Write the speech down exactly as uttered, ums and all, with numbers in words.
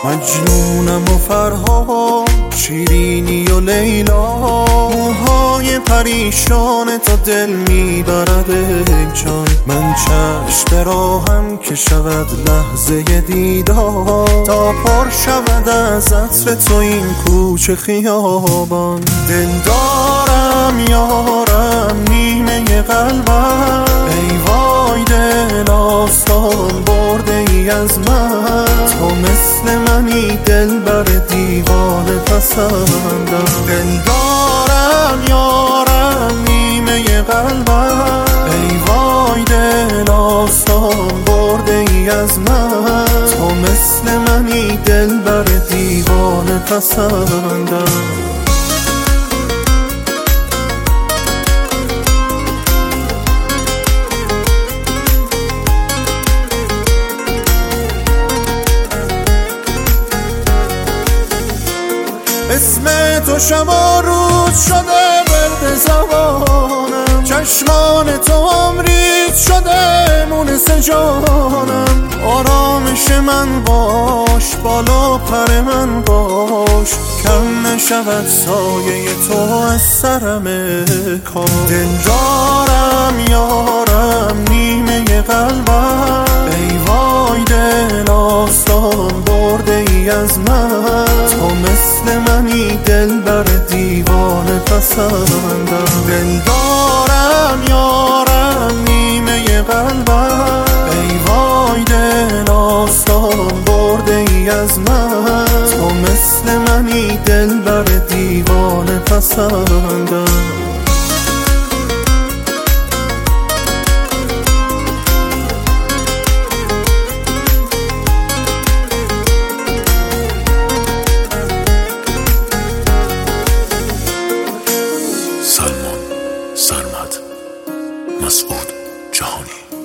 مجنونم و فرهاد، شیرینی و لیلا، موهای پریشان تا دل میبرد ای جان. من چشم راهم که شود لحظه دیدار، تا پر شود از عطر تو این کوچه خیابان. دل دارم یارم نیمه قلبم، ای وای دل آستان برده ای از من. تو مثل منی دل بر دیوانه پسندم. دل دارم یارم نیمه قلبم، ای وای دل آستان برده ای از من. تو مثل منی دل بر دیوانه پسندم. اسم تو شب و روز شده ورد زبانم، چشمان تو امریز شده مونس جانم. آرامش من باش، بالا پر من باش، کم نشود سایه تو از سرم کاش. دل دارم یارم نیمه قلبم، ای وای دل آستان برده ای از من. تو مثل منی دل بر دیوانه پسندم. دل دارم یارم نیمه قلبم، ای وای دل آستان برده ای از من. تو مثل منی دل بر دیوانه پسندم. سلمان سرمد، مسعود جهانی.